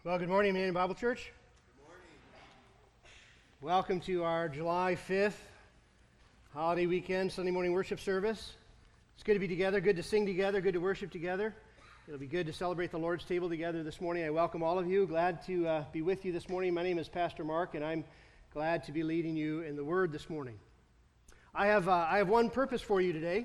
Well, good morning, Emmanuel Bible Church. Good morning. Welcome to our July 5th holiday weekend Sunday morning worship service. It's good to be together, good to sing together, good to worship together. It'll be good to celebrate the Lord's table together this morning. I welcome all of you. Glad to be with you this morning. My name is Pastor Mark, and I'm glad to be leading you in the Word this morning. I have one purpose for you today.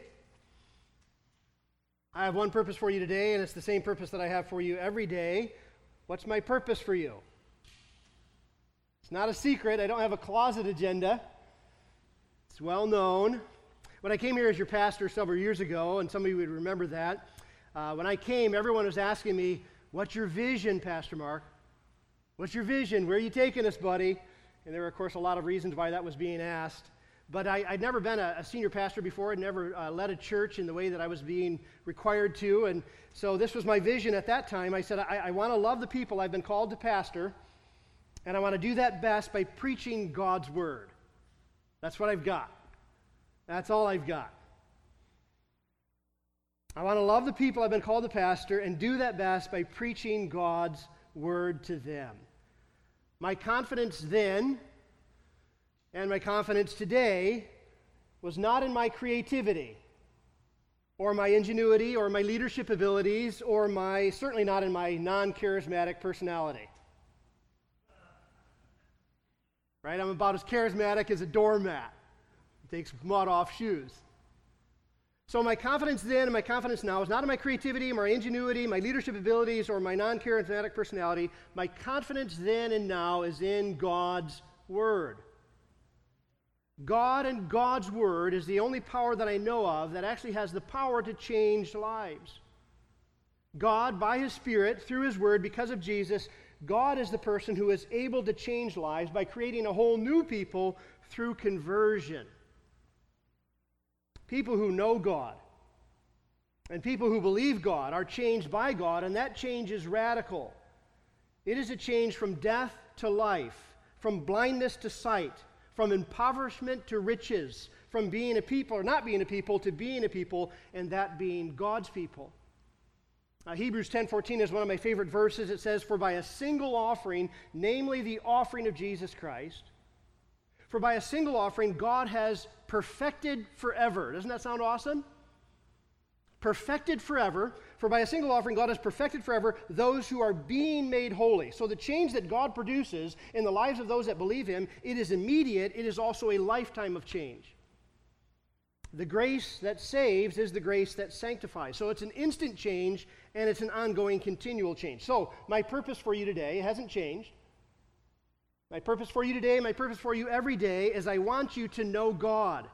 And it's the same purpose that I have for you every day. What's my purpose for you? It's not a secret. I don't have a closet agenda. It's well known. When I came here as your pastor several years ago, and some of you would remember that, when I came, everyone was asking me, "What's your vision, Pastor Mark? What's your vision? Where are you taking us, buddy?" And there were, of course, a lot of reasons why that was being asked. But I'd never been a senior pastor before. I'd never led a church in the way that I was being required to. And so this was my vision at that time. I said, I want to love the people I've been called to pastor, and I want to do that best by preaching God's Word. That's what I've got. That's all I've got. I want to love the people I've been called to pastor and do that best by preaching God's Word to them. My confidence then and my confidence today was not in my creativity or my ingenuity or my leadership abilities or certainly not in my non-charismatic personality. Right? I'm about as charismatic as a doormat. It takes mud off shoes. So my confidence then and my confidence now is not in my creativity, my ingenuity, my leadership abilities, or my non-charismatic personality. My confidence then and now is in God's Word. God and God's Word is the only power that I know of that actually has the power to change lives. God, by His Spirit, through His Word, because of Jesus, God is the person who is able to change lives by creating a whole new people through conversion. People who know God and people who believe God are changed by God, and that change is radical. It is a change from death to life, from blindness to sight, from impoverishment to riches, from being a people or not being a people to being a people, and that being God's people. Hebrews 10:14 is one of my favorite verses. It says, "For by a single offering, namely the offering of Jesus Christ, for by a single offering God has perfected forever." Doesn't that sound awesome? Perfected forever. For by a single offering, God has perfected forever those who are being made holy. So the change that God produces in the lives of those that believe Him, it is immediate. It is also a lifetime of change. The grace that saves is the grace that sanctifies. So it's an instant change, and it's an ongoing, continual change. So my purpose for you today hasn't changed. My purpose for you today, my purpose for you every day is I want you to know God.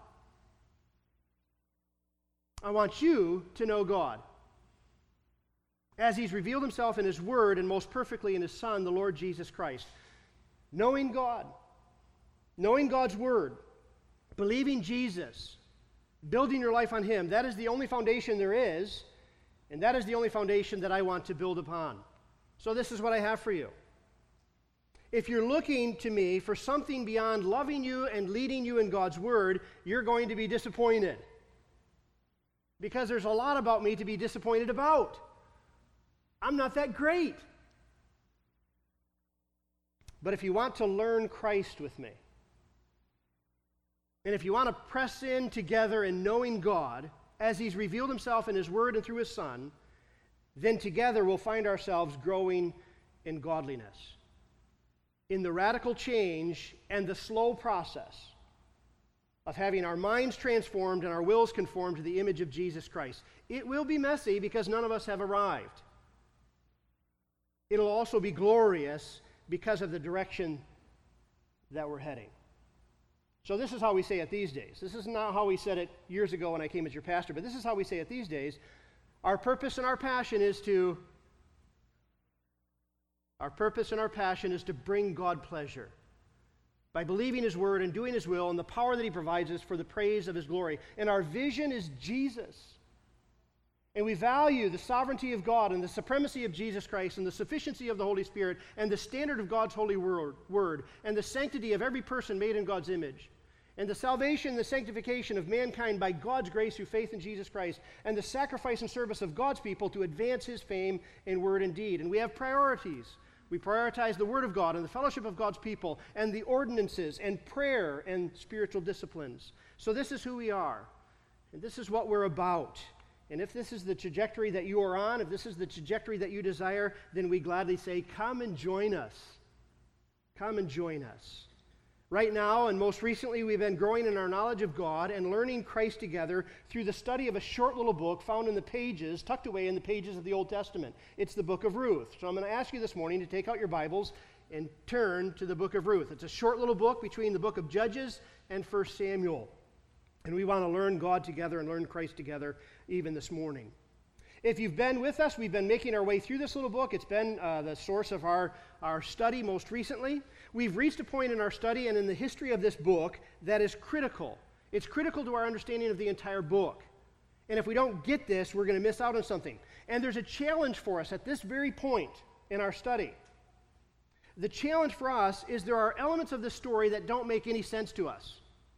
I want you to know God as He's revealed Himself in His Word and most perfectly in His Son, the Lord Jesus Christ. Knowing God, knowing God's Word, believing Jesus, building your life on Him, that is the only foundation there is, and that is the only foundation that I want to build upon. So this is what I have for you. If you're looking to me for something beyond loving you and leading you in God's Word, you're going to be disappointed. Because there's a lot about me to be disappointed about. I'm not that great. But if you want to learn Christ with me, and if you want to press in together in knowing God as He's revealed Himself in His Word and through His Son, then together we'll find ourselves growing in godliness, in the radical change and the slow process of having our minds transformed and our wills conformed to the image of Jesus Christ. It will be messy because none of us have arrived. It'll also be glorious because of the direction that we're heading. So this is how we say it these days. This is not how we said it years ago when I came as your pastor, but this is how we say it these days. Our purpose and our passion is to bring God pleasure by believing His Word and doing His will and the power that He provides us for the praise of His glory. And our vision is Jesus. And we value the sovereignty of God and the supremacy of Jesus Christ and the sufficiency of the Holy Spirit and the standard of God's holy word and the sanctity of every person made in God's image and the salvation and the sanctification of mankind by God's grace through faith in Jesus Christ and the sacrifice and service of God's people to advance His fame in word and deed. And we have priorities. We prioritize the Word of God and the fellowship of God's people and the ordinances and prayer and spiritual disciplines. So this is who we are, and this is what we're about. And if this is the trajectory that you are on, if this is the trajectory that you desire, then we gladly say, come and join us. Come and join us. Right now, and most recently, we've been growing in our knowledge of God and learning Christ together through the study of a short little book found in the pages, tucked away in the pages of the Old Testament. It's the book of Ruth. So I'm going to ask you this morning to take out your Bibles and turn to the book of Ruth. It's a short little book between the book of Judges and 1 Samuel. And we want to learn God together and learn Christ together even this morning. If you've been with us, we've been making our way through this little book. It's been the source of our study most recently. We've reached a point in our study and in the history of this book that is critical. It's critical to our understanding of the entire book. And if we don't get this, we're going to miss out on something. And there's a challenge for us at this very point in our study. The challenge for us is there are elements of this story that don't make any sense to us.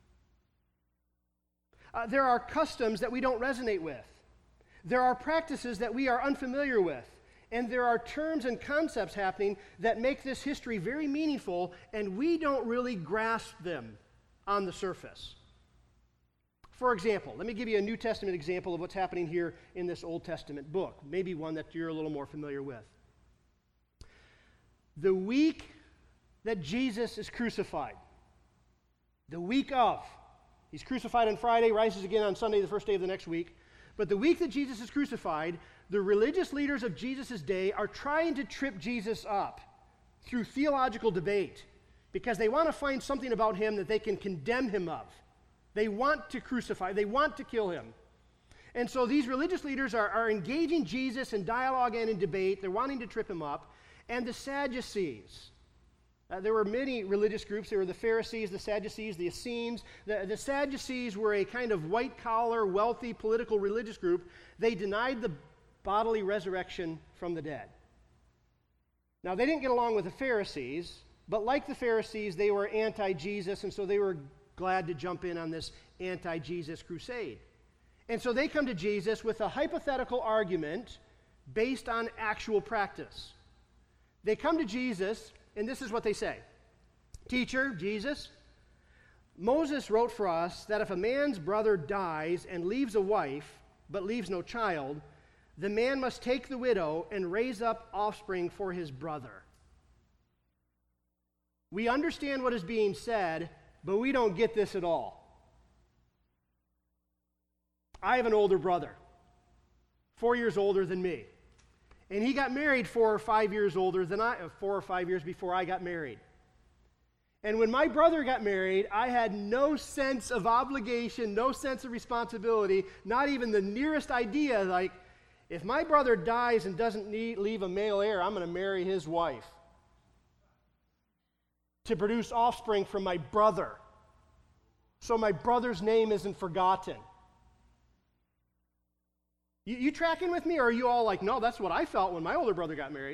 There are customs that we don't resonate with. There are practices that we are unfamiliar with. And there are terms and concepts happening that make this history very meaningful, and we don't really grasp them on the surface. For example, let me give you a New Testament example of what's happening here in this Old Testament book, maybe one that you're a little more familiar with. The week that Jesus is crucified, the week of, he's crucified on Friday, rises again on Sunday, the first day of the next week. But the week that Jesus is crucified, the religious leaders of Jesus' day are trying to trip Jesus up through theological debate because they want to find something about him that they can condemn him of. They want to crucify, they want to kill him. And so these religious leaders are engaging Jesus in dialogue and in debate. They're wanting to trip him up. And the Sadducees, there were many religious groups. There were the Pharisees, the Sadducees, the Essenes. The Sadducees were a kind of white-collar, wealthy, political religious group. They denied the bodily resurrection from the dead. Now, they didn't get along with the Pharisees, but like the Pharisees, they were anti-Jesus, and so they were glad to jump in on this anti-Jesus crusade. And so they come to Jesus with a hypothetical argument based on actual practice. They come to Jesus, and this is what they say. Teacher, Jesus, Moses wrote for us that if a man's brother dies and leaves a wife, but leaves no child, the man must take the widow and raise up offspring for his brother. We understand what is being said, but we don't get this at all. I have an older brother, 4 years older than me. And he got married 4 or 5 years older than 4 or 5 years before I got married. And when my brother got married, I had no sense of obligation, no sense of responsibility, not even the nearest idea, like, if my brother dies and doesn't leave a male heir, I'm going to marry his wife to produce offspring from my brother, so my brother's name isn't forgotten. You tracking with me, or are you all like, no, that's what I felt when my older brother got married?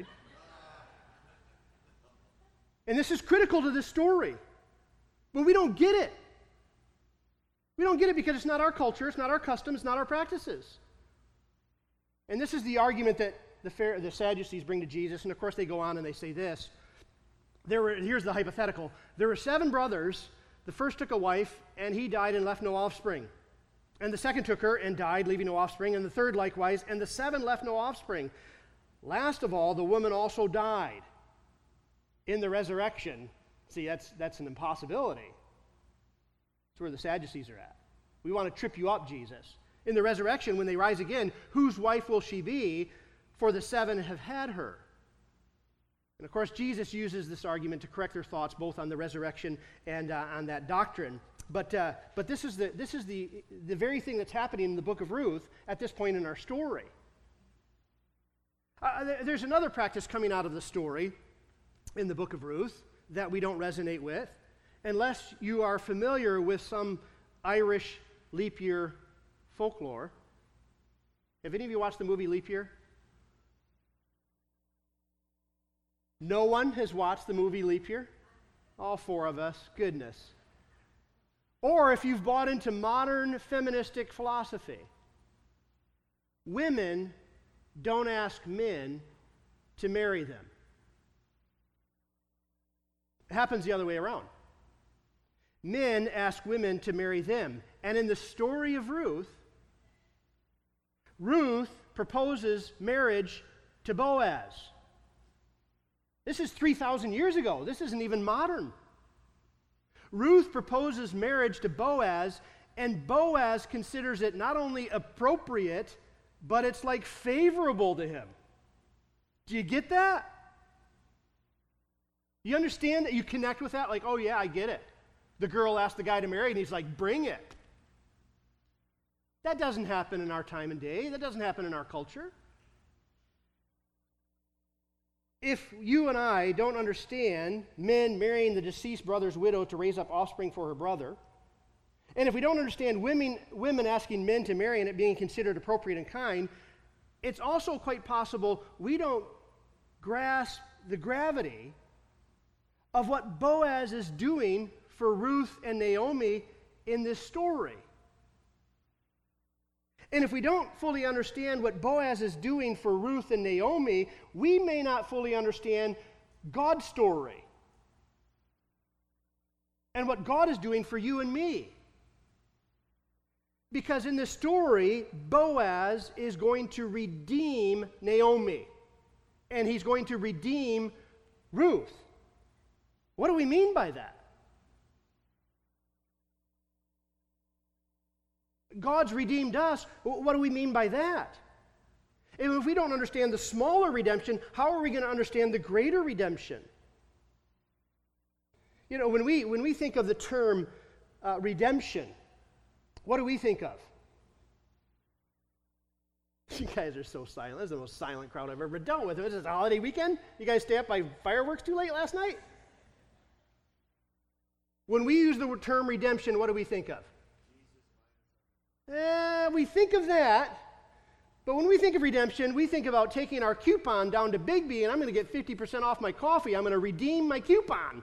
And this is critical to this story. But we don't get it. We don't get it because it's not our culture, it's not our custom, it's not our practices. And this is the argument that the Sadducees bring to Jesus, and of course they go on and they say this. Here's the hypothetical. There were 7 brothers. The first took a wife, and he died and left no offspring. And the second took her and died, leaving no offspring, and the third likewise, and the 7 left no offspring. Last of all, the woman also died. In the resurrection, see, that's an impossibility. That's where the Sadducees are at. We want to trip you up, Jesus. In the resurrection, when they rise again, whose wife will she be? For the 7 have had her. And of course, Jesus uses this argument to correct their thoughts both on the resurrection and on that doctrine. But this is the very thing that's happening in the book of Ruth at this point in our story. There's another practice coming out of the story in the book of Ruth that we don't resonate with, unless you are familiar with some Irish leap year folklore. Have any of you watched the movie Leap Year? No one has watched the movie Leap Year? All 4 of us. Goodness. Or if you've bought into modern feministic philosophy, women don't ask men to marry them. It happens the other way around. Men ask women to marry them. And in the story of Ruth, Ruth proposes marriage to Boaz. This is 3,000 years ago. This isn't even modern. Ruth proposes marriage to Boaz, and Boaz considers it not only appropriate, but it's like favorable to him. Do you get that? You understand that? You connect with that? Like, oh yeah, I get it. The girl asked the guy to marry, and he's like, bring it. That doesn't happen in our time and day. That doesn't happen in our culture. If you and I don't understand men marrying the deceased brother's widow to raise up offspring for her brother, and if we don't understand women asking men to marry and it being considered appropriate and kind, it's also quite possible we don't grasp the gravity of what Boaz is doing for Ruth and Naomi in this story. And if we don't fully understand what Boaz is doing for Ruth and Naomi, we may not fully understand God's story and what God is doing for you and me. Because in this story, Boaz is going to redeem Naomi, and he's going to redeem Ruth. What do we mean by that? God's redeemed us. What do we mean by that? And if we don't understand the smaller redemption, how are we going to understand the greater redemption? You know, when we think of the term redemption, what do we think of? You guys are so silent. This is the most silent crowd I've ever dealt with. This is a holiday weekend. You guys stay up by fireworks too late last night? When we use the term redemption, what do we think of? We think of that, but when we think of redemption, we think about taking our coupon down to Big-B, and I'm going to get 50% off my coffee. I'm going to redeem my coupon.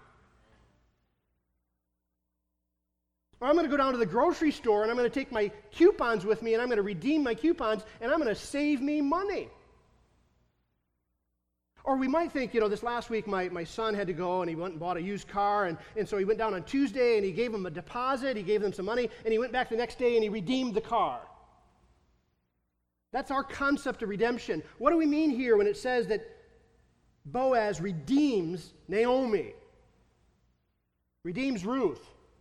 Or I'm going to go down to the grocery store, and I'm going to take my coupons with me, and I'm going to redeem my coupons, and I'm going to save me money. Or we might think, this last week my son had to go and he went and bought a used car, and so he went down on Tuesday and he gave him a deposit, he gave them some money, and he went back the next day and he redeemed the car. That's our concept of redemption. What do we mean here when it says that Boaz redeems Naomi? Redeems Ruth?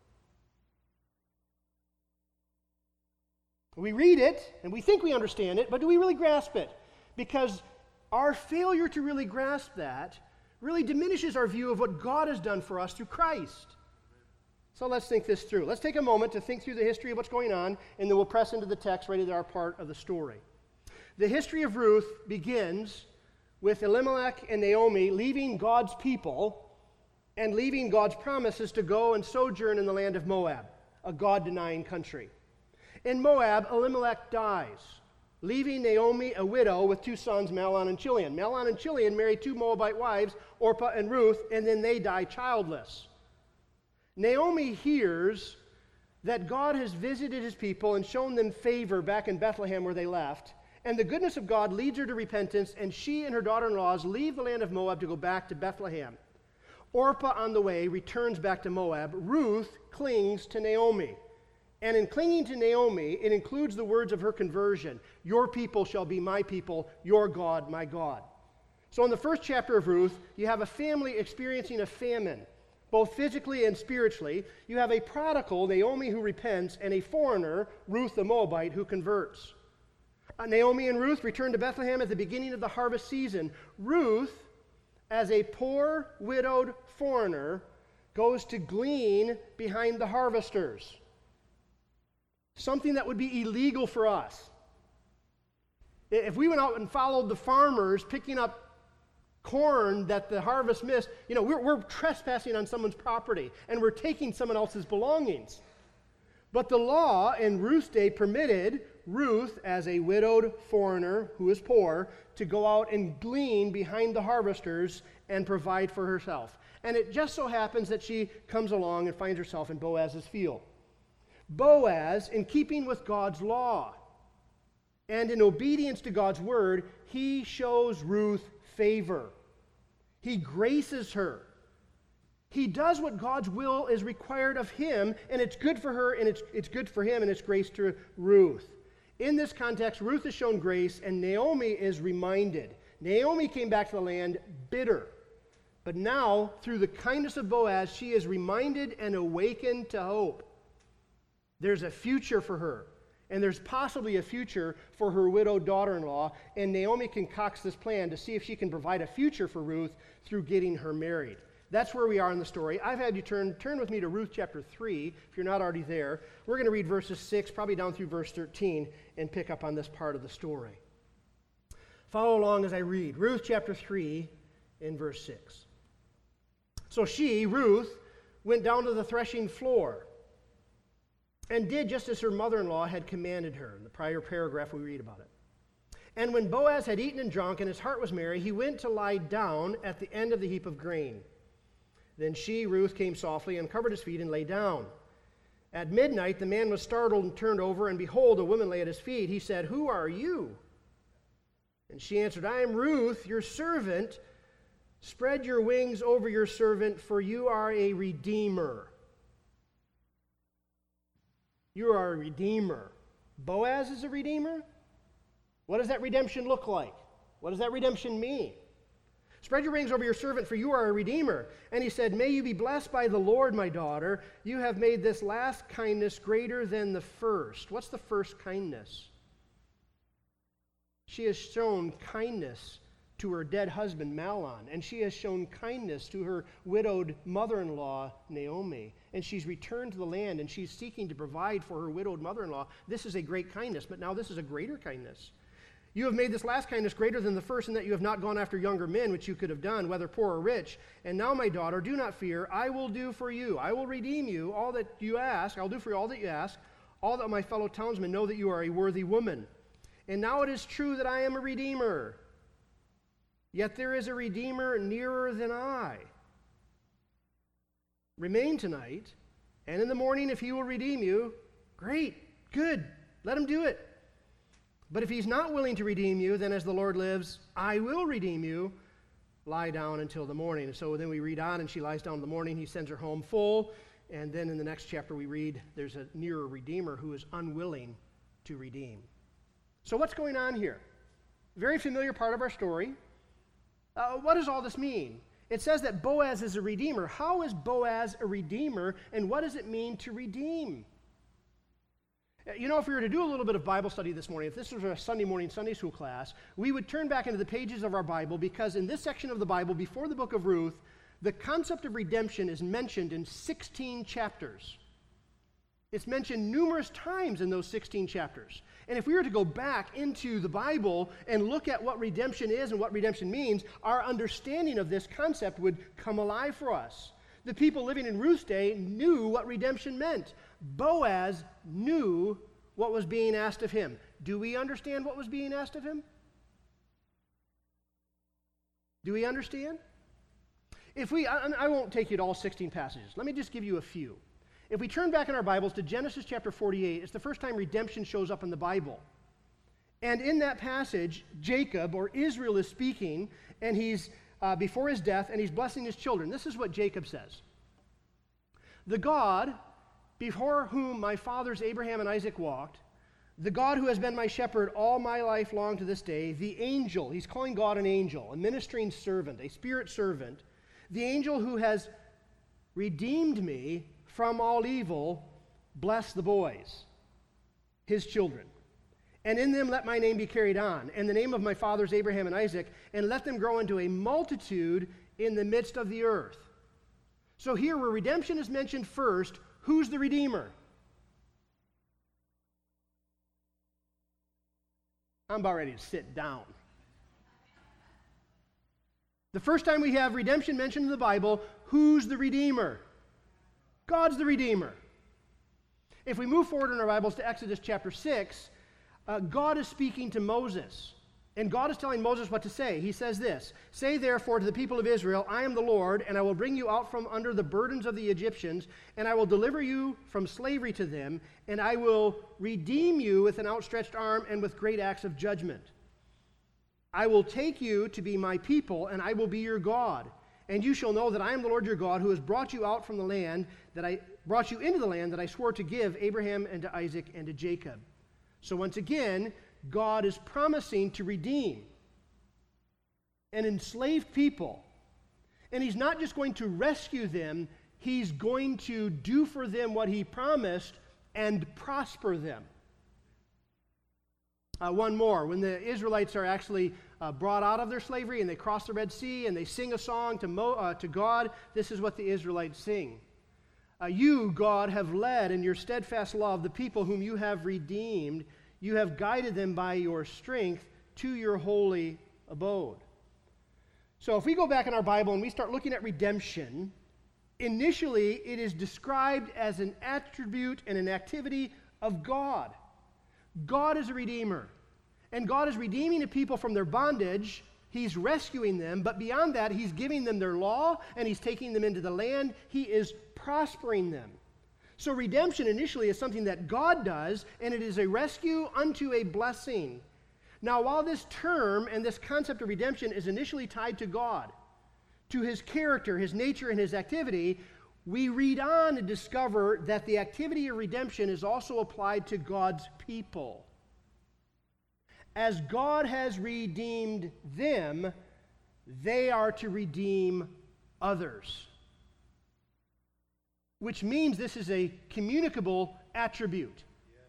We read it and we think we understand it, but do we really grasp it? Because our failure to really grasp that really diminishes our view of what God has done for us through Christ. So let's think this through. Let's take a moment to think through the history of what's going on, and then we'll press into the text right into our part of the story. The history of Ruth begins with Elimelech and Naomi leaving God's people and leaving God's promises to go and sojourn in the land of Moab, a God-denying country. In Moab, Elimelech dies, leaving Naomi a widow with two sons, Mahlon and Chilion. Mahlon and Chilion marry two Moabite wives, Orpah and Ruth, and then they die childless. Naomi hears that God has visited his people and shown them favor back in Bethlehem where they left, and the goodness of God leads her to repentance, and she and her daughter-in-laws leave the land of Moab to go back to Bethlehem. Orpah, on the way, returns back to Moab. Ruth clings to Naomi. And in clinging to Naomi, it includes the words of her conversion. Your people shall be my people, your God, my God. So in the first chapter of Ruth, you have a family experiencing a famine, both physically and spiritually. You have a prodigal, Naomi, who repents, and a foreigner, Ruth the Moabite, who converts. Naomi and Ruth return to Bethlehem at the beginning of the harvest season. Ruth, as a poor, widowed foreigner, goes to glean behind the harvesters. Something that would be illegal for us. If we went out and followed the farmers picking up corn that the harvest missed, we're trespassing on someone's property and we're taking someone else's belongings. But the law in Ruth's day permitted Ruth, as a widowed foreigner who is poor, to go out and glean behind the harvesters and provide for herself. And it just so happens that she comes along and finds herself in Boaz's field. Boaz, in keeping with God's law and in obedience to God's word, he shows Ruth favor. He graces her. He does what God's will is required of him, and it's good for her, and it's good for him, and it's grace to Ruth. In this context, Ruth is shown grace, and Naomi is reminded. Naomi came back to the land bitter. But now, through the kindness of Boaz, she is reminded and awakened to hope. There's a future for her, and there's possibly a future for her widowed daughter-in-law, and Naomi concocts this plan to see if she can provide a future for Ruth through getting her married. That's where we are in the story. I've had you turn with me to Ruth chapter 3, if you're not already there. We're going to read verses 6, probably down through verse 13, and pick up on this part of the story. Follow along as I read. Ruth chapter 3 in verse 6. So she, Ruth, went down to the threshing floor and did just as her mother-in-law had commanded her. In the prior paragraph, we read about it. And when Boaz had eaten and drunk and his heart was merry, he went to lie down at the end of the heap of grain. Then she, Ruth, came softly and covered his feet and lay down. At midnight, the man was startled and turned over, and behold, a woman lay at his feet. He said, "Who are you?" And she answered, "I am Ruth, your servant. Spread your wings over your servant, for you are a redeemer." You are a redeemer. Boaz is a redeemer? What does that redemption look like? What does that redemption mean? Spread your wings over your servant, for you are a redeemer. And he said, "May you be blessed by the Lord, my daughter. You have made this last kindness greater than the first." What's the first kindness? She has shown kindness to her dead husband, Mahlon, and she has shown kindness to her widowed mother-in-law, Naomi. And she's returned to the land, and she's seeking to provide for her widowed mother-in-law. This is a great kindness, but now this is a greater kindness. You have made this last kindness greater than the first, in that you have not gone after younger men, which you could have done, whether poor or rich. And now, my daughter, do not fear. I will do for you. I will redeem you all that you ask. I'll do for you all that you ask. All that my fellow townsmen know that you are a worthy woman. And now it is true that I am a redeemer. Yet there is a redeemer nearer than I. Remain tonight, and in the morning, if he will redeem you, great, good, let him do it. But if he's not willing to redeem you, then as the Lord lives, I will redeem you. Lie down until the morning. And so then we read on, and she lies down in the morning. He sends her home full. And then in the next chapter we read, there's a nearer redeemer who is unwilling to redeem. So what's going on here? Very familiar part of our story. What does all this mean? It says that Boaz is a redeemer. How is Boaz a redeemer, and what does it mean to redeem? You know, if we were to do a little bit of Bible study this morning, if this was a Sunday morning Sunday school class, we would turn back into the pages of our Bible, because in this section of the Bible, before the book of Ruth, the concept of redemption is mentioned in 16 chapters. It's mentioned numerous times in those 16 chapters. And if we were to go back into the Bible and look at what redemption is and what redemption means, our understanding of this concept would come alive for us. The people living in Ruth's day knew what redemption meant. Boaz knew what was being asked of him. Do we understand what was being asked of him? Do we understand? I won't take you to all 16 passages. Let me just give you a few. If we turn back in our Bibles to Genesis chapter 48, it's the first time redemption shows up in the Bible. And in that passage, Jacob, or Israel, is speaking, and he's before his death, and he's blessing his children. This is what Jacob says. "The God before whom my fathers Abraham and Isaac walked, the God who has been my shepherd all my life long to this day, the angel," he's calling God an angel, a ministering servant, a spirit servant, "the angel who has redeemed me from all evil, bless the boys," his children. "And in them let my name be carried on, and the name of my fathers Abraham and Isaac, and let them grow into a multitude in the midst of the earth." So here, where redemption is mentioned first, who's the Redeemer? I'm about ready to sit down. The first time we have redemption mentioned in the Bible, who's the Redeemer? God's the Redeemer. If we move forward in our Bibles to Exodus chapter 6, God is speaking to Moses, and God is telling Moses what to say. He says this, "Say therefore to the people of Israel, I am the Lord, and I will bring you out from under the burdens of the Egyptians, and I will deliver you from slavery to them, and I will redeem you with an outstretched arm and with great acts of judgment. I will take you to be my people, and I will be your God, And you shall know that I am the Lord your God, who has brought you out from the land that I brought you into the land that I swore to give Abraham and to Isaac and to Jacob. So once again, God is promising to redeem an enslaved people. And he's not just going to rescue them, he's going to do for them what he promised and prosper them. One more. When the Israelites are actually brought out of their slavery and they cross the Red Sea and they sing a song to God, this is what the Israelites sing. You, God, have led in your steadfast love the people whom you have redeemed. You have guided them by your strength to your holy abode. So if we go back in our Bible and we start looking at redemption, initially it is described as an attribute and an activity of God. God is a redeemer. And God is redeeming a people from their bondage. He's rescuing them. But beyond that, he's giving them their law and he's taking them into the land. He is prospering them. So redemption initially is something that God does, and it is a rescue unto a blessing. Now, while this term and this concept of redemption is initially tied to God, to his character, his nature, and his activity, we read on and discover that the activity of redemption is also applied to God's people. As God has redeemed them, they are to redeem others. Which means this is a communicable attribute.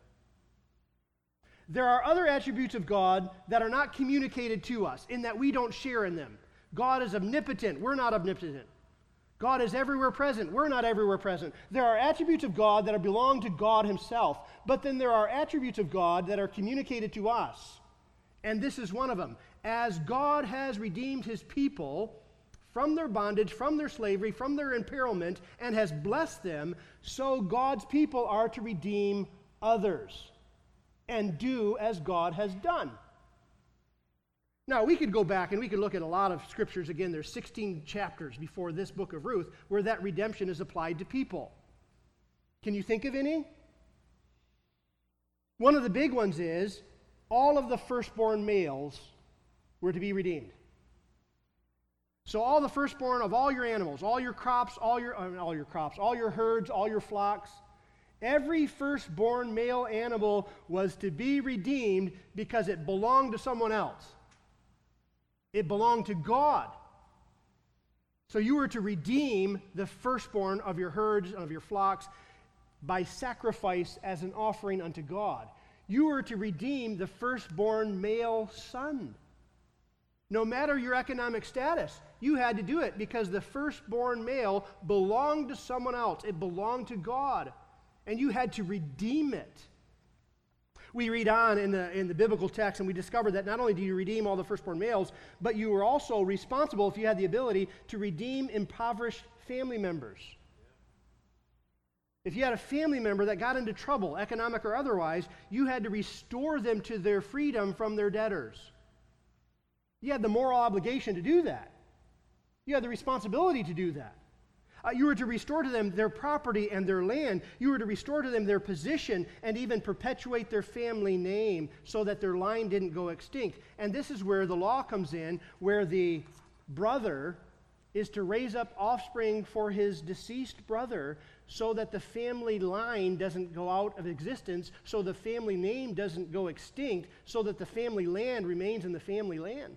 There are other attributes of God that are not communicated to us, in that we don't share in them. God is omnipotent. We're not omnipotent. God is everywhere present. We're not everywhere present. There are attributes of God that belong to God himself, but then there are attributes of God that are communicated to us. And this is one of them. As God has redeemed his people from their bondage, from their slavery, from their imperilment, and has blessed them, so God's people are to redeem others and do as God has done. Now, we could go back and we could look at a lot of scriptures. Again, there's 16 chapters before this book of Ruth where that redemption is applied to people. Can you think of any? One of the big ones is all of the firstborn males were to be redeemed. So all the firstborn of all your animals, all your crops, all your herds, all your flocks, every firstborn male animal was to be redeemed because it belonged to someone else. It belonged to God. So you were to redeem the firstborn of your herds and of your flocks by sacrifice as an offering unto God. You were to redeem the firstborn male son. No matter your economic status, you had to do it because the firstborn male belonged to someone else. It belonged to God, and you had to redeem it. We read on in the biblical text, and we discover that not only do you redeem all the firstborn males, but you were also responsible, if you had the ability, to redeem impoverished family members. If you had a family member that got into trouble, economic or otherwise, you had to restore them to their freedom from their debtors. You had the moral obligation to do that. You had the responsibility to do that. You were to restore to them their property and their land. You were to restore to them their position and even perpetuate their family name so that their line didn't go extinct. And this is where the law comes in, where the brother is to raise up offspring for his deceased brother so that the family line doesn't go out of existence, so the family name doesn't go extinct, so that the family land remains in the family land.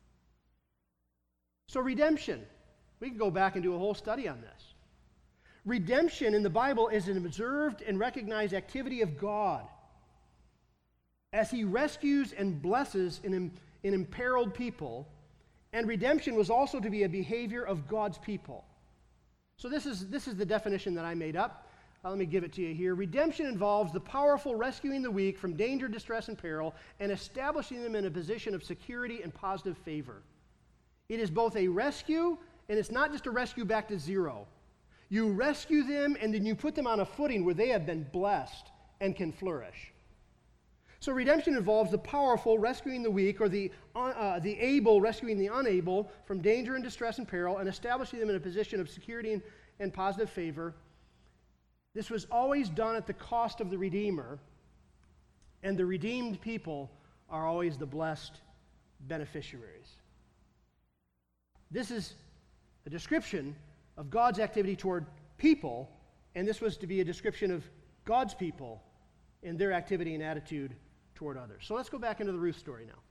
So redemption. We can go back and do a whole study on this. Redemption in the Bible is an observed and recognized activity of God as he rescues and blesses an imperiled people, and redemption was also to be a behavior of God's people. So this is the definition that I made up. Let me give it to you here. Redemption involves the powerful rescuing the weak from danger, distress, and peril, and establishing them in a position of security and positive favor. It is both a rescue, and it's not just a rescue back to zero. You rescue them, and then you put them on a footing where they have been blessed and can flourish. So redemption involves the powerful rescuing the weak, or the able rescuing the unable from danger and distress and peril, and establishing them in a position of security and positive favor. This was always done at the cost of the Redeemer, and the redeemed people are always the blessed beneficiaries. This is a description of God's activity toward people, and this was to be a description of God's people and their activity and attitude toward others. So let's go back into the Ruth story now.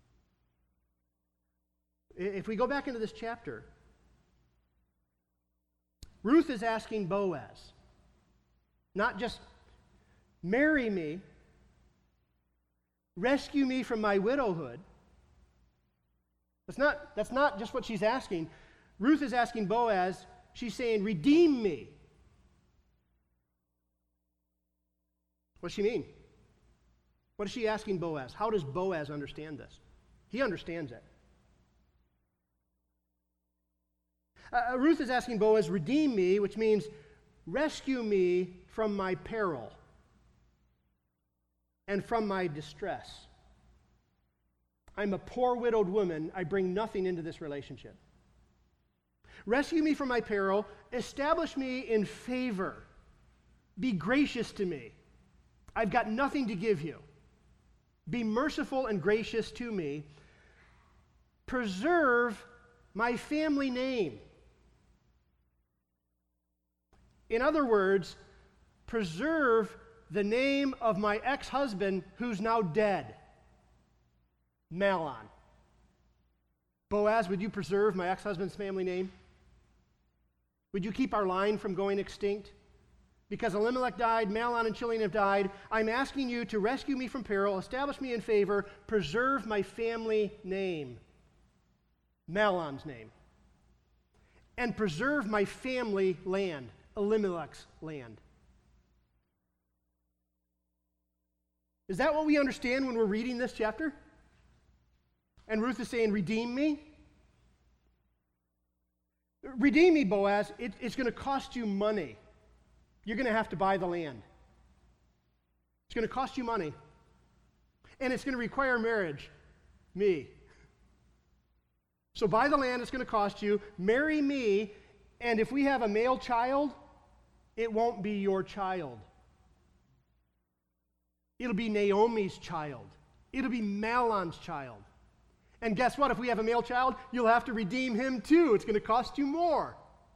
If we go back into this chapter, Ruth is asking Boaz, not just marry me, rescue me from my widowhood. That's not just what she's asking. Ruth is asking Boaz, she's saying, redeem me. What does she mean? What is she asking Boaz? How does Boaz understand this? He understands it. Ruth is asking Boaz, redeem me, which means rescue me from my peril and from my distress. I'm a poor widowed woman. I bring nothing into this relationship. Rescue me from my peril. Establish me in favor. Be gracious to me. I've got nothing to give you. Be merciful and gracious to me. Preserve my family name. In other words, preserve the name of my ex-husband who's now dead, Mahlon. Boaz, would you preserve my ex-husband's family name? Would you keep our line from going extinct? Because Elimelech died, Mahlon and Chilion have died. I'm asking you to rescue me from peril, establish me in favor, preserve my family name, Mahlon's name, and preserve my family land, Elimelech's land. Is that what we understand when we're reading this chapter? And Ruth is saying, redeem me? Redeem me, Boaz. It's going to cost you money. You're going to have to buy the land. It's going to cost you money. And it's going to require marriage. Me. So buy the land, it's going to cost you. Marry me, and if we have a male child, it won't be your child. It'll be Naomi's child. It'll be Mahlon's child. And guess what? If we have a male child, you'll have to redeem him too. It's going to cost you more.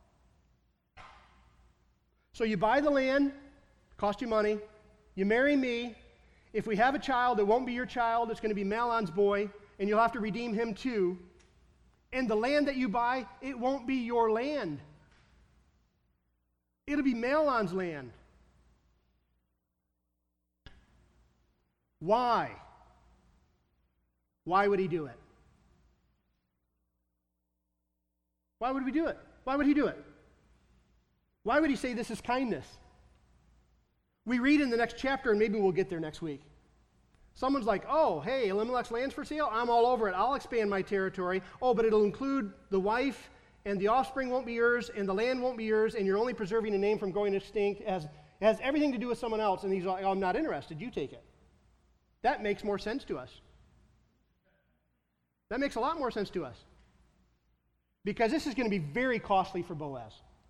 So you buy the land, cost you money. You marry me. If we have a child, it won't be your child. It's going to be Mahlon's boy, and you'll have to redeem him too. And the land that you buy, it won't be your land. It'll be Mahlon's land. Why? Why would he do it? Why would we do it? Why would he do it? Why would he say this is kindness? We read in the next chapter, and maybe we'll get there next week. Someone's like, oh, hey, Elimelech's land's for sale? I'm all over it. I'll expand my territory. Oh, but it'll include the wife, and the offspring won't be yours, and the land won't be yours, and you're only preserving a name from going extinct. It has everything to do with someone else. And he's like, oh, I'm not interested. You take it. That makes more sense to us. That makes a lot more sense to us. Because this is going to be very costly for Boaz.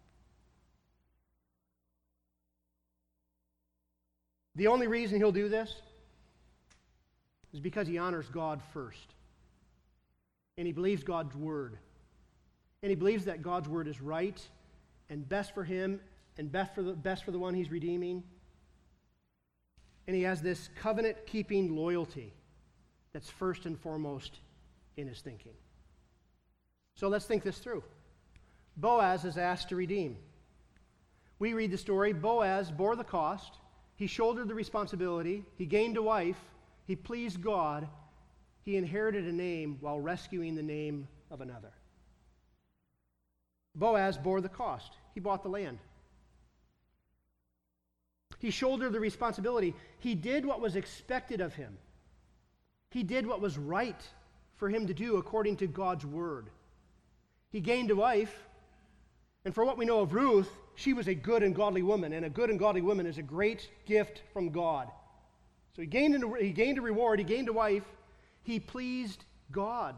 The only reason he'll do this is because he honors God first. And he believes God's word. And he believes that God's word is right and best for him and best for the one he's redeeming. And he has this covenant-keeping loyalty that's first and foremost in his thinking. So let's think this through. Boaz is asked to redeem. We read the story. Boaz bore the cost. He shouldered the responsibility. He gained a wife. He pleased God. He inherited a name while rescuing the name of another. Boaz bore the cost. He bought the land. He shouldered the responsibility. He did what was expected of him. He did what was right for him to do according to God's word. He gained a wife, and for what we know of Ruth, she was a good and godly woman, and a good and godly woman is a great gift from God. So he gained a reward, he gained a wife, he pleased God.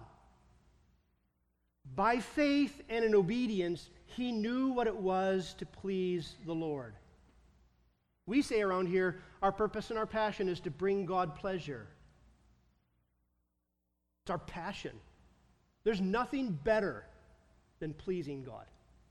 By faith and in obedience, he knew what it was to please the Lord. We say around here, our purpose and our passion is to bring God pleasure. It's our passion. There's nothing better than pleasing God.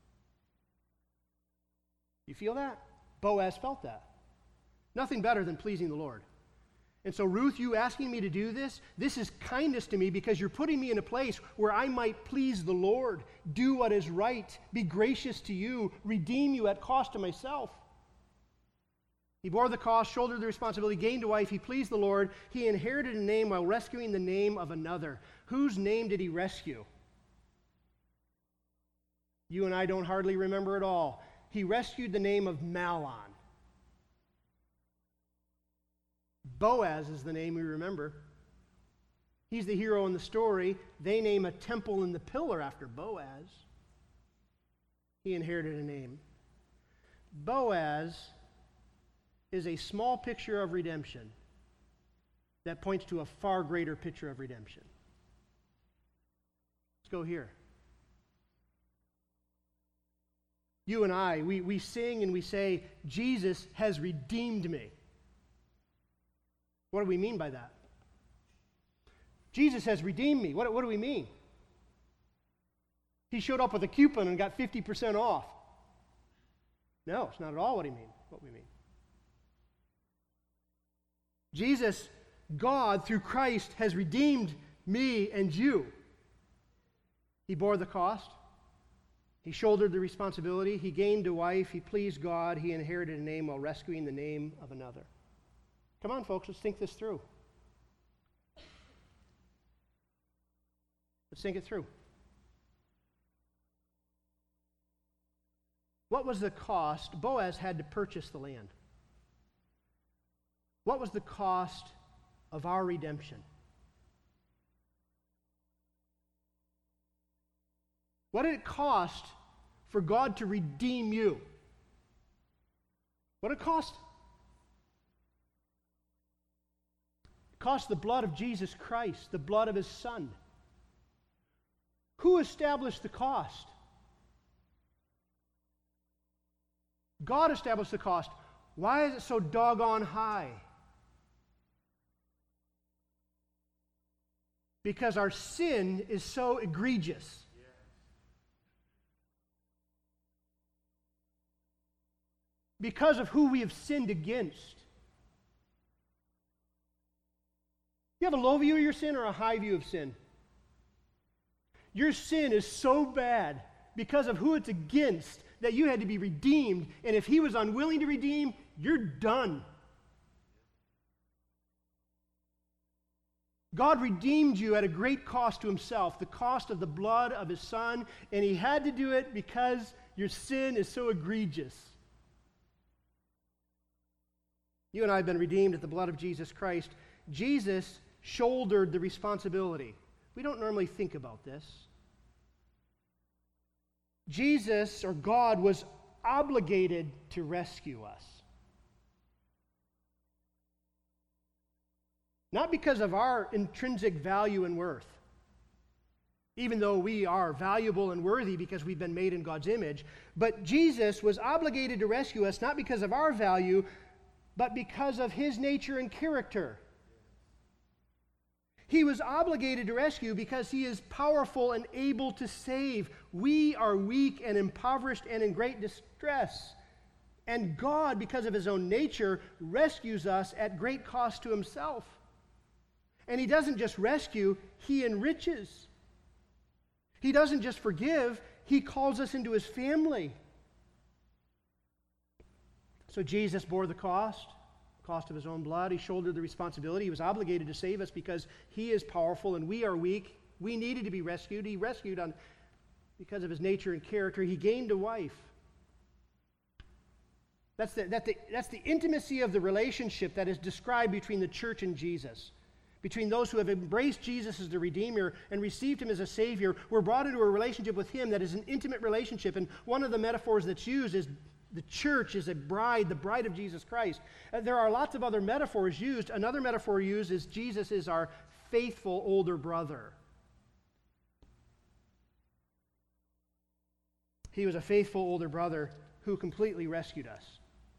You feel that? Boaz felt that. Nothing better than pleasing the Lord. And so, Ruth, you asking me to do this is kindness to me because you're putting me in a place where I might please the Lord, do what is right, be gracious to you, redeem you at cost to myself. He bore the cost, shouldered the responsibility, gained a wife, he pleased the Lord, he inherited a name while rescuing the name of another. Whose name did he rescue? You and I don't hardly remember it all. He rescued the name of Mahlon. Boaz is the name we remember. He's the hero in the story. They name a temple in the pillar after Boaz. He inherited a name. Boaz is a small picture of redemption that points to a far greater picture of redemption. Let's go here. You and I, we sing and we say, Jesus has redeemed me. What do we mean by that? Jesus has redeemed me. What do we mean? He showed up with a coupon and got 50% off. No, it's not at all what we mean. Jesus, God, through Christ, has redeemed me and you. He bore the cost. He shouldered the responsibility. He gained a wife. He pleased God. He inherited a name while rescuing the name of another. Come on, folks, let's think this through. Let's think it through. What was the cost? Boaz had to purchase the land. What was the cost of our redemption? What did it cost for God to redeem you? What did it cost? It cost the blood of Jesus Christ, the blood of his Son. Who established the cost? God established the cost. Why is it so doggone high? Because our sin is so egregious. Because of who we have sinned against. You have a low view of your sin or a high view of sin? Your sin is so bad because of who it's against that you had to be redeemed, and if he was unwilling to redeem, you're done. God redeemed you at a great cost to himself, the cost of the blood of his Son, and he had to do it because your sin is so egregious. You and I have been redeemed at the blood of Jesus Christ. Jesus shouldered the responsibility. We don't normally think about this. Jesus, or God, was obligated to rescue us. Not because of our intrinsic value and worth, even though we are valuable and worthy because we've been made in God's image, but Jesus was obligated to rescue us not because of our value, but because of his nature and character. He was obligated to rescue because he is powerful and able to save. We are weak and impoverished and in great distress. And God, because of his own nature, rescues us at great cost to himself. And he doesn't just rescue, he enriches. He doesn't just forgive, he calls us into his family. So Jesus bore the cost of his own blood. He shouldered the responsibility. He was obligated to save us because he is powerful and we are weak. We needed to be rescued. He rescued because of his nature and character. He gained a wife. That's the intimacy of the relationship that is described between the church and Jesus. Between those who have embraced Jesus as the Redeemer and received him as a Savior, we're brought into a relationship with him that is an intimate relationship. And one of the metaphors that's used is the church is a bride, the bride of Jesus Christ. There are lots of other metaphors used. Another metaphor used is Jesus is our faithful older brother. He was a faithful older brother who completely rescued us.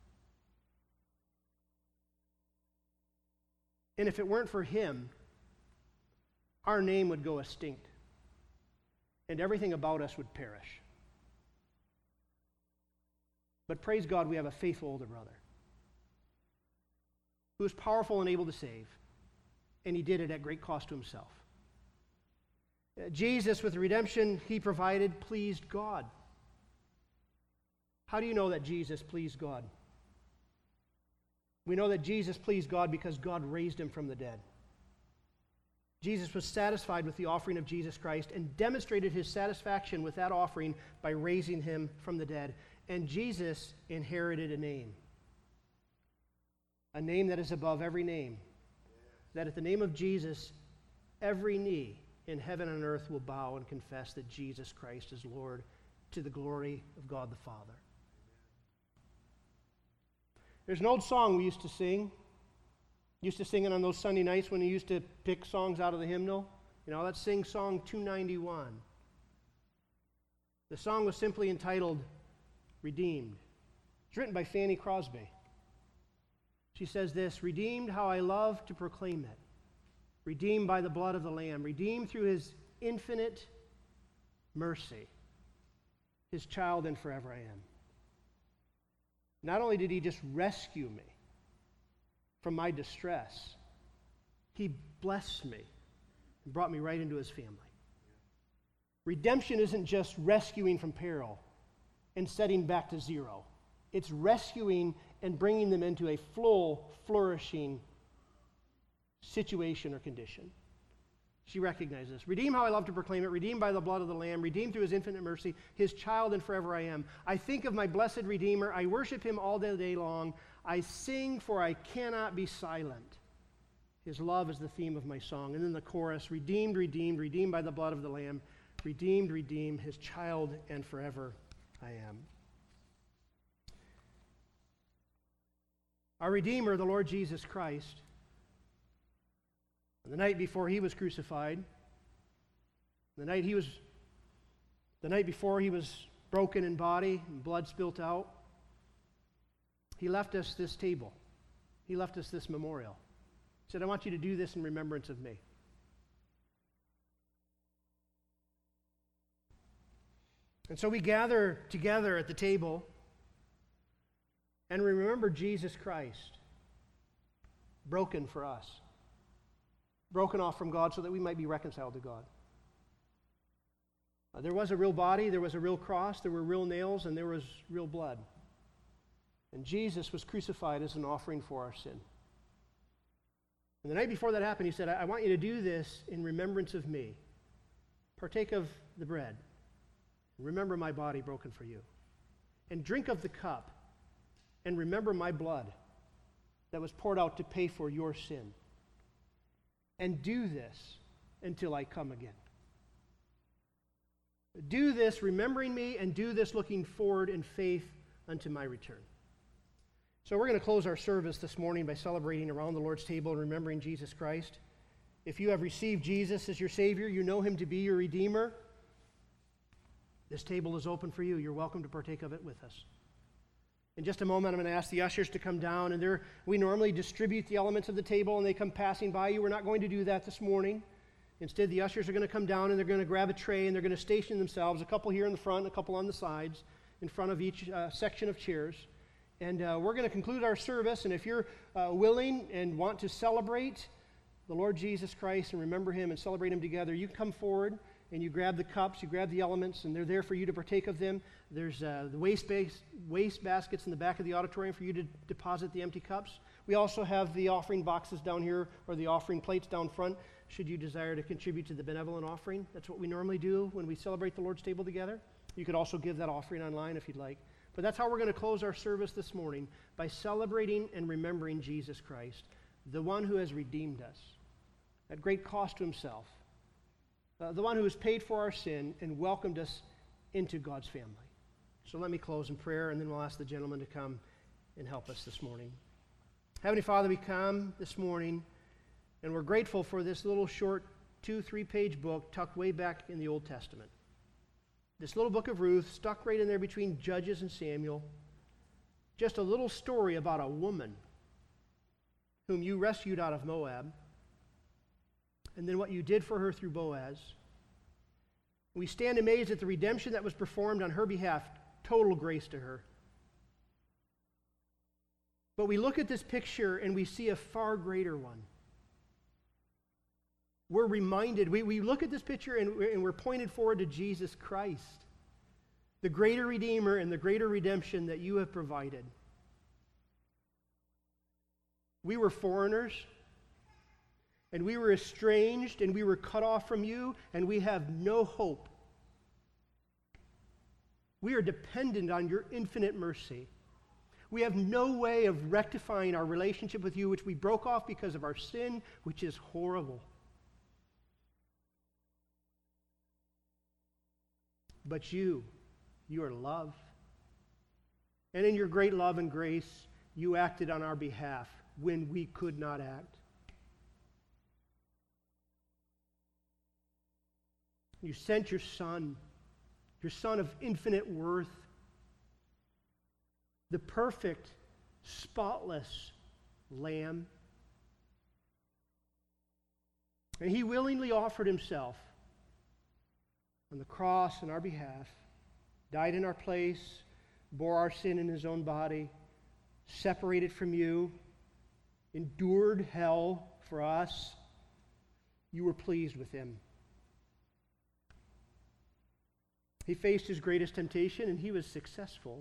And if it weren't for him, our name would go extinct. and everything about us would perish. But praise God, we have a faithful older brother who is powerful and able to save, and he did it at great cost to himself. Jesus, with the redemption he provided, pleased God. How do you know that Jesus pleased God? We know that Jesus pleased God because God raised him from the dead. Jesus was satisfied with the offering of Jesus Christ and demonstrated his satisfaction with that offering by raising him from the dead. And Jesus inherited a name that is above every name, that at the name of Jesus, every knee in heaven and earth will bow and confess that Jesus Christ is Lord, to the glory of God the Father. There's an old song we used to sing. Used to sing it on those Sunday nights when we used to pick songs out of the hymnal. Let's sing Song 291. The song was simply entitled Redeemed. It's written by Fanny Crosby. She says this: "Redeemed, how I love to proclaim it. Redeemed by the blood of the Lamb. Redeemed through his infinite mercy. His child and forever I am." Not only did he just rescue me from my distress, he blessed me and brought me right into his family. Redemption isn't just rescuing from peril and setting back to zero. It's rescuing and bringing them into a full, flourishing situation or condition. She recognizes this. Redeemed, how I love to proclaim it. Redeemed by the blood of the Lamb. Redeemed through his infinite mercy. His child and forever I am. I think of my blessed Redeemer. I worship him all day long. I sing, for I cannot be silent. His love is the theme of my song. And then the chorus: redeemed, redeemed, redeemed by the blood of the Lamb. Redeemed, redeemed, his child and forever I am. Our Redeemer, the Lord Jesus Christ, the night before he was crucified, the night before he was broken in body and blood spilt out, he left us this table. He left us this memorial. He said, I want you to do this in remembrance of me. And so we gather together at the table and we remember Jesus Christ, broken for us, broken off from God so that we might be reconciled to God. There was a real body, there was a real cross, there were real nails, and there was real blood. And Jesus was crucified as an offering for our sin. And the night before that happened, he said, I want you to do this in remembrance of me. Partake of the bread. Remember my body broken for you. And drink of the cup. And remember my blood that was poured out to pay for your sin. And do this until I come again. Do this remembering me, and do this looking forward in faith unto my return. So we're going to close our service this morning by celebrating around the Lord's table and remembering Jesus Christ. If you have received Jesus as your Savior, you know him to be your Redeemer, this table is open for you. You're welcome to partake of it with us. In just a moment, I'm going to ask the ushers to come down, and we normally distribute the elements of the table, and they come passing by you. We're not going to do that this morning. Instead, the ushers are going to come down, and they're going to grab a tray, and they're going to station themselves, a couple here in the front, a couple on the sides, in front of each section of chairs. And we're going to conclude our service, and if you're willing and want to celebrate the Lord Jesus Christ and remember him and celebrate him together, you come forward and you grab the cups, you grab the elements, and they're there for you to partake of them. There's the waste baskets in the back of the auditorium for you to deposit the empty cups. We also have the offering boxes down here, or the offering plates down front, should you desire to contribute to the benevolent offering. That's what we normally do when we celebrate the Lord's table together. You could also give that offering online if you'd like. But that's how we're going to close our service this morning, by celebrating and remembering Jesus Christ, the one who has redeemed us at great cost to himself, the one who has paid for our sin and welcomed us into God's family. So let me close in prayer, and then we'll ask the gentleman to come and help us this morning. Heavenly Father, we come this morning, and we're grateful for this little short 2-3-page book tucked way back in the Old Testament. This little book of Ruth, stuck right in there between Judges and Samuel. Just a little story about a woman whom you rescued out of Moab, and then what you did for her through Boaz. We stand amazed at the redemption that was performed on her behalf. Total grace to her. But we look at this picture and we see a far greater one. We're reminded, we look at this picture and we're pointed forward to Jesus Christ, the greater Redeemer and the greater redemption that you have provided. We were foreigners, and we were estranged, and we were cut off from you, and we have no hope. We are dependent on your infinite mercy. We have no way of rectifying our relationship with you, which we broke off because of our sin, which is horrible. But you are love. And in your great love and grace, you acted on our behalf when we could not act. You sent your Son of infinite worth, the perfect, spotless Lamb. And he willingly offered himself on the cross on our behalf, died in our place, bore our sin in his own body, separated from you, endured hell for us. You were pleased with him. He faced his greatest temptation, and he was successful.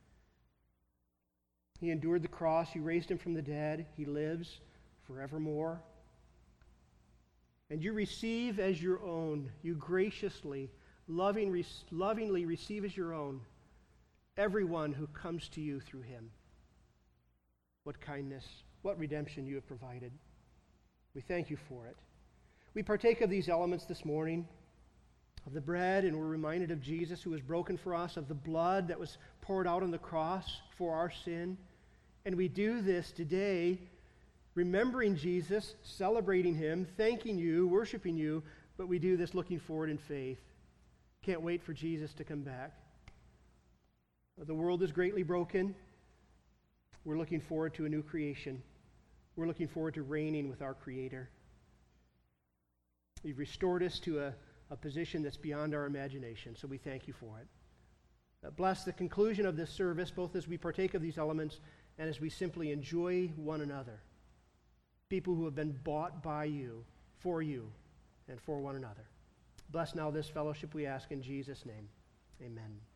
He endured the cross. You raised him from the dead. He lives forevermore. And you receive as your own, you graciously, lovingly receive as your own everyone who comes to you through him. What kindness, what redemption you have provided. We thank you for it. We partake of these elements this morning, of the bread, and we're reminded of Jesus who was broken for us, of the blood that was poured out on the cross for our sin. And we do this today, remembering Jesus, celebrating him, thanking you, worshiping you, but we do this looking forward in faith. Can't wait for Jesus to come back. The world is greatly broken. We're looking forward to a new creation. We're looking forward to reigning with our Creator. You've restored us to a position that's beyond our imagination, so we thank you for it. Bless the conclusion of this service, both as we partake of these elements and as we simply enjoy one another. People who have been bought by you, and for one another. Bless now this fellowship, we ask in Jesus' name. Amen.